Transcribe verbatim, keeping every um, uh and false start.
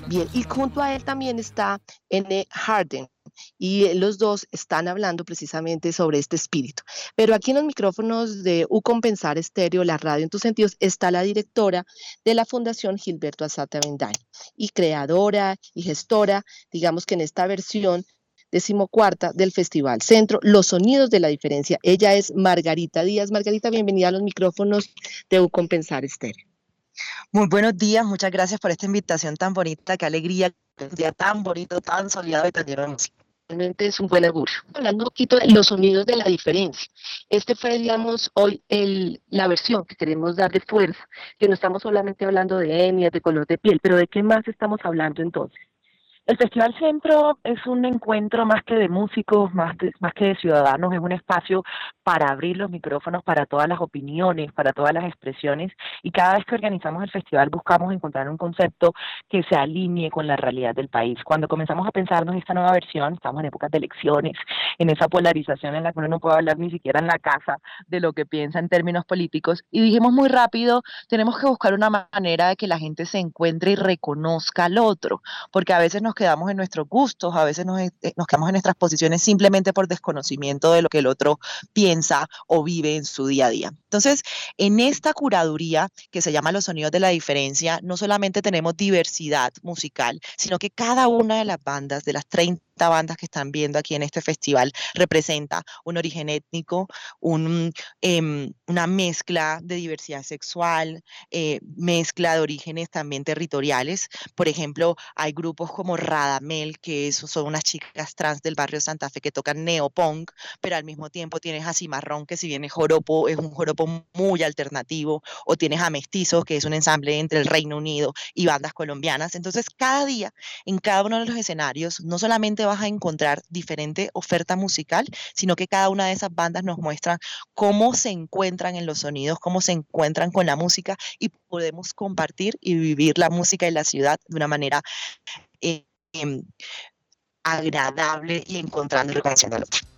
Bien, y junto a él también está N. Harden, y eh, los dos están hablando precisamente sobre este espíritu. Pero aquí en los micrófonos de U Compensar Estéreo, la radio en tus sentidos, está la directora de la Fundación Gilberto Alzate Avendaño y creadora y gestora, digamos que en esta versión decimocuarta del Festival Centro, Los Sonidos de la Diferencia. Ella es Margarita Díaz. Margarita, bienvenida a los micrófonos de U Compensar Estéreo. Muy buenos días, muchas gracias por esta invitación tan bonita, qué alegría, un día tan bonito, tan soleado y tan lleno de música. Realmente es un buen augurio. Hablando un poquito de los sonidos de la diferencia. Este fue, digamos, hoy el, la versión que queremos dar de fuerza, que no estamos solamente hablando de etnias, de color de piel, pero ¿de qué más estamos hablando entonces? El Festival Centro es un encuentro más que de músicos, más, de, más que de ciudadanos, es un espacio para abrir los micrófonos para todas las opiniones, para todas las expresiones, y cada vez que organizamos el festival buscamos encontrar un concepto que se alinee con la realidad del país. Cuando comenzamos a pensarnos esta nueva versión, estamos en épocas de elecciones, en esa polarización en la que uno no puede hablar ni siquiera en la casa de lo que piensa en términos políticos, y dijimos muy rápido, tenemos que buscar una manera de que la gente se encuentre y reconozca al otro, porque a veces nos quedamos en nuestros gustos, a veces nos, nos quedamos en nuestras posiciones simplemente por desconocimiento de lo que el otro piensa o vive en su día a día. Entonces, en esta curaduría que se llama Los Sonidos de la Diferencia, no solamente tenemos diversidad musical, sino que cada una de las bandas, de las treinta bandas que están viendo aquí en este festival, representa un origen étnico, un, eh, una mezcla de diversidad sexual, eh, mezcla de orígenes también territoriales. Por ejemplo, hay grupos como Radamel, que es, son unas chicas trans del barrio Santa Fe que tocan neopunk, pero al mismo tiempo tienes a Cimarrón, que si bien es joropo, es un joropo muy alternativo, o tienes a Mestizos, que es un ensamble entre el Reino Unido y bandas colombianas. Entonces, cada día, en cada uno de los escenarios, no solamente vas a encontrar diferente oferta musical, sino que cada una de esas bandas nos muestra cómo se encuentran en los sonidos, cómo se encuentran con la música, y podemos compartir y vivir la música en la ciudad de una manera eh, eh, agradable y encontrando y reconociendo al otro.